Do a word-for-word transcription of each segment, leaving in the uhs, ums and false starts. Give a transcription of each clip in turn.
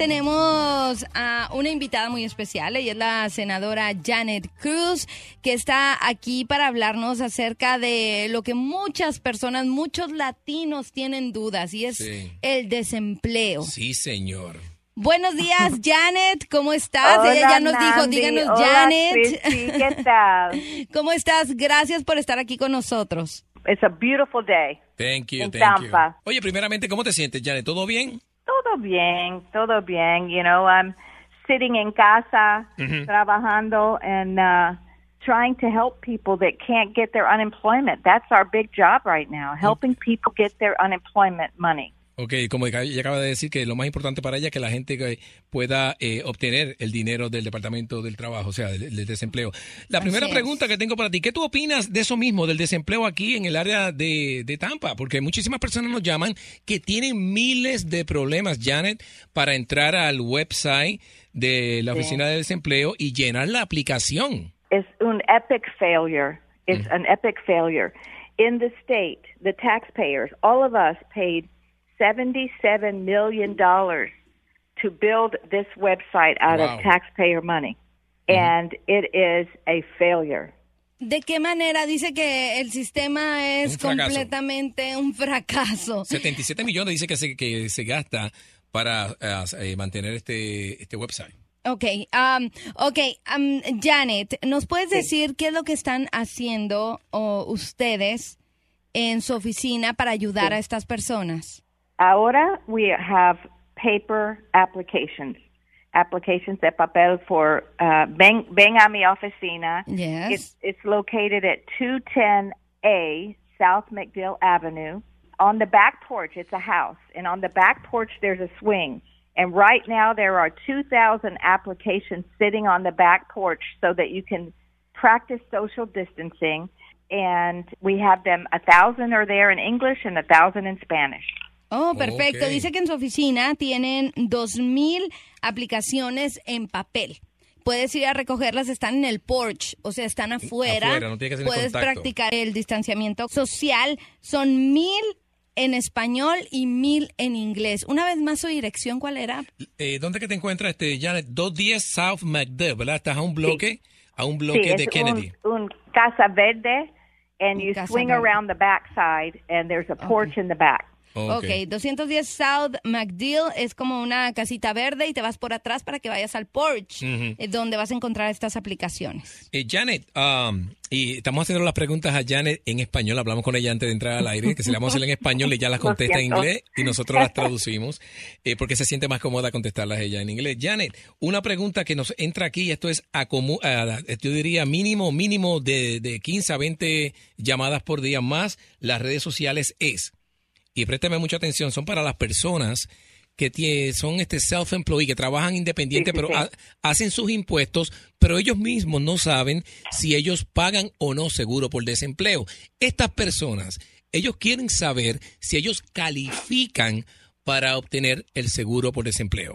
tenemos a una invitada muy especial. Ella es la senadora Janet Cruz, que está aquí para hablarnos acerca de lo que muchas personas, muchos latinos tienen dudas, y es sí. el desempleo. Sí, señor. Buenos días, Janet, ¿cómo estás? Hola, Ella ya nos Nandi. dijo, díganos, Hola, Janet. Christy, ¿qué tal? ¿Cómo estás? Gracias por estar aquí con nosotros. It's a beautiful day. Thank you, en thank Tampa. you. Oye, primeramente, ¿cómo te sientes, Janet? ¿Todo bien? Todo bien, todo bien. You know, I'm sitting en casa, uh-huh. trabajando, and uh, trying to help people that can't get their unemployment. That's our big job right now, helping okay. people get their unemployment money. Ok, como ella acaba de decir, que lo más importante para ella es que la gente pueda eh, obtener el dinero del Departamento del Trabajo, o sea, del, del desempleo. La Así primera es. pregunta que tengo para ti, ¿qué tú opinas de eso mismo, del desempleo aquí en el área de, de Tampa? Porque muchísimas personas nos llaman que tienen miles de problemas, Janet, para entrar al website de la Oficina sí. de Desempleo y llenar la aplicación. Es un epic failure. It's mm. an epic failure. In the state, the taxpayers, all of us paid seventy-seven million dollars to build this website out wow. of taxpayer money. Mm-hmm. And it is a failure. ¿De qué manera dice que el sistema es un completamente un fracaso? setenta y siete millones dice que se, que se gasta para uh, mantener este, este website. Ok, um, okay, um, Janet, ¿nos puedes sí. decir qué es lo que están haciendo oh, ustedes en su oficina para ayudar sí. a estas personas? Ahora we have paper applications, applications de papel for, uh, ven, ven a mi oficina. Yes. It's, it's located at two ten A South McDill Avenue. On the back porch, it's a house, and on the back porch there's a swing. And right now there are two thousand applications sitting on the back porch so that you can practice social distancing. And we have them, a thousand are there in English and a thousand in Spanish. Oh, perfecto. Okay. Dice que en su oficina tienen dos mil aplicaciones en papel. Puedes ir a recogerlas, están en el porch, o sea, están afuera. Afuera, no tiene que hacer Puedes contacto. practicar el distanciamiento social. Son mil en español y mil en inglés. Una vez más, su dirección, ¿cuál era? Eh, ¿Dónde que te encuentras, este, Janet? doscientos diez South McDill, ¿verdad? Estás a un bloque, sí. a un bloque sí, de Kennedy. Un, un casa verde, and you casa swing verde. around the back side, and there's a porch okay. in the back. Okay. ok, doscientos diez South McDill es como una casita verde y te vas por atrás para que vayas al porch, uh-huh. eh, donde vas a encontrar estas aplicaciones. Eh, Janet, um, y estamos haciendo las preguntas a Janet en español. Hablamos con ella antes de entrar al aire, que si le vamos a hacer en español, ella las contesta en inglés y nosotros las traducimos, eh, porque se siente más cómoda contestarlas ella en inglés. Janet, una pregunta que nos entra aquí, esto es, a comu- a, yo diría mínimo, mínimo de, de quince a veinte llamadas por día más. Las redes sociales es... Y préstame mucha atención, son para las personas que tiene, son este self-employed, que trabajan independiente, sí, sí, pero sí. Ha, hacen sus impuestos, pero ellos mismos no saben si ellos pagan o no seguro por desempleo. Estas personas, ellos quieren saber si ellos califican para obtener el seguro por desempleo.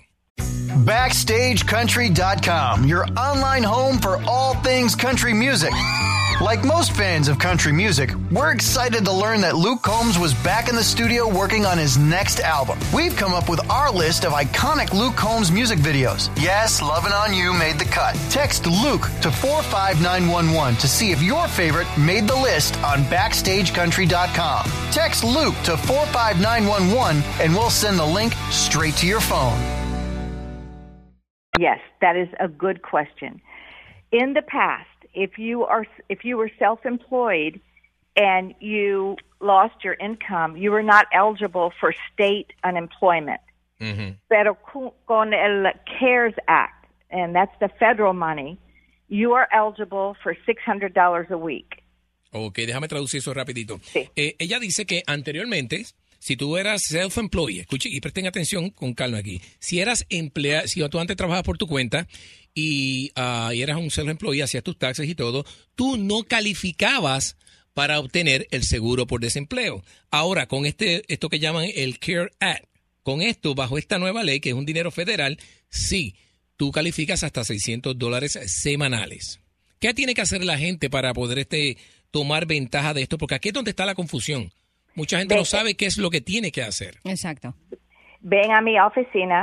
Backstage Country dot com, your online home for all things country music. Like most fans of country music, we're excited to learn that Luke Combs was back in the studio working on his next album. We've come up with our list of iconic Luke Combs music videos. Yes, Lovin' On You made the cut. Text Luke to four five nine one one to see if your favorite made the list on Backstage Country dot com. Text Luke to four five nine one one and we'll send the link straight to your phone. Yes, that is a good question. In the past, if you are if you were self-employed and you lost your income, you were not eligible for state unemployment. Mm-hmm. Pero con el CARES Act, and that's the federal money, you are eligible for six hundred dollars a week. Ok, déjame traducir eso rapidito. Sí. Eh, ella dice que anteriormente, si tú eras self-employed, escuchen y presten atención con calma aquí. Si eras empleado, si tú antes trabajabas por tu cuenta y, uh, y eras un self-employed, hacías tus taxes y todo, tú no calificabas para obtener el seguro por desempleo. Ahora, con este esto que llaman el CARES Act, con esto, bajo esta nueva ley, que es un dinero federal, sí, tú calificas hasta seiscientos dólares semanales. ¿Qué tiene que hacer la gente para poder este tomar ventaja de esto? Porque aquí es donde está la confusión. Mucha gente Ven, no sabe qué es lo que tiene que hacer. Exacto. Ven a mi oficina.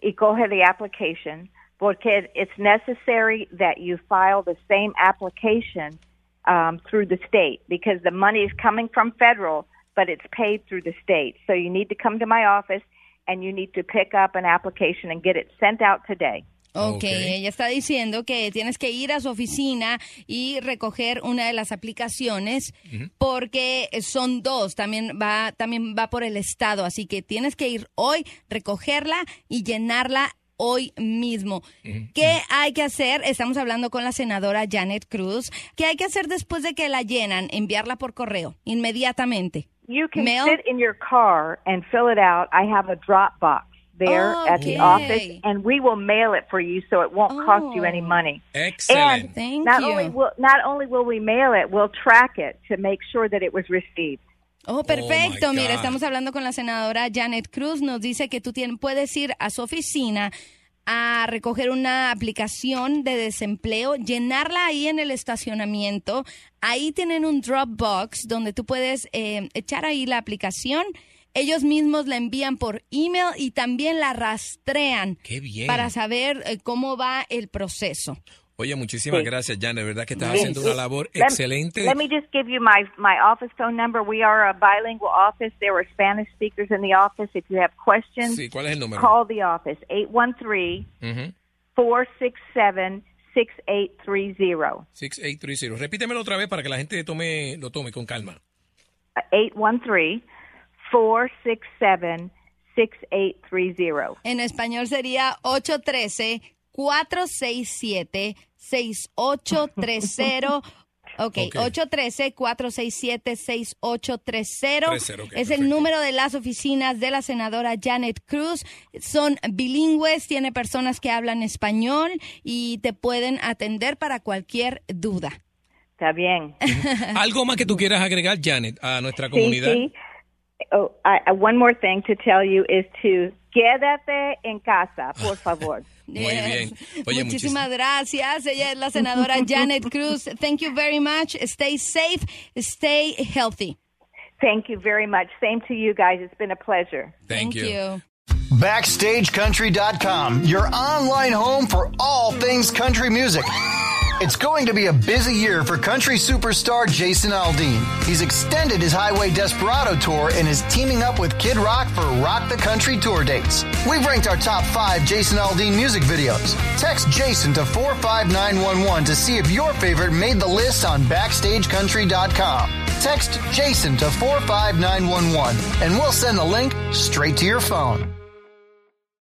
y coge the application, porque it's necessary that you file the same application um, through the state, because the money is coming from federal, but it's paid through the state. So you need to come to my office, and you need to pick up an application and get it sent out today. Okay, Okay. Ella está diciendo que tienes que ir a su oficina y recoger una de las aplicaciones uh-huh. porque son dos, también va también va por el estado, así que tienes que ir hoy, recogerla y llenarla hoy mismo. Uh-huh. ¿Qué uh-huh. hay que hacer? Estamos hablando con la senadora Janet Cruz. ¿Qué hay que hacer después de que la llenan? Enviarla por correo, inmediatamente. You can Mail? sit in your car and fill it out. I have a drop box there oh, at okay. the office, and we will mail it for you, so it won't oh. cost you any money. Excellent. And Thank not you. only will not only will we mail it, we'll track it to make sure that it was received. Oh, perfecto. Oh, Mira, estamos hablando con la senadora Janet Cruz. Nos dice que tú tienes, puedes ir a su oficina a recoger una aplicación de desempleo, llenarla ahí en el estacionamiento. Ahí tienen un Dropbox donde tú puedes eh, echar ahí la aplicación. Ellos mismos la envían por email y también la rastrean. ¡Qué bien! Para saber eh, cómo va el proceso. Oye, muchísimas sí. gracias, Janet. De verdad que estás sí. haciendo una labor let, excelente. Let me just give you my, my office phone number. We are a bilingual office. There are Spanish speakers in the office. If you have questions, sí, ¿cuál es el número? Call the office, eight one three, four six seven, six eight three zero. six eight three zero. Repítemelo otra vez para que la gente tome, lo tome con calma. eight one three, four six seven, six eight three zero. En español sería ocho uno tres, cuatro seis siete, seis ocho tres cero. Okay, okay. ocho uno tres, cuatro seis siete, seis ocho tres cero. Okay, es perfecto. el número de las oficinas de la senadora Janet Cruz. Son bilingües, tiene personas que hablan español y te pueden atender para cualquier duda. Está bien. ¿Algo más que tú quieras agregar, Janet, a nuestra comunidad? Sí, sí. Oh, I, one more thing to tell you is to quédate en casa, por favor. Muy bien. Oye, muchísimas gracias. Ella es la senadora Janet Cruz. Thank you very much. Stay safe. Stay healthy. Thank you very much. Same to you guys. It's been a pleasure. Thank, Thank you. you. Backstage Country dot com, your online home for all things country music. It's going to be a busy year for country superstar Jason Aldean. He's extended his Highway Desperado tour and is teaming up with Kid Rock for Rock the Country tour dates. We've ranked our top five Jason Aldean music videos. Text Jason to four five nine one one to see if your favorite made the list on Backstage Country dot com. Text Jason to four five nine one one and we'll send the link straight to your phone.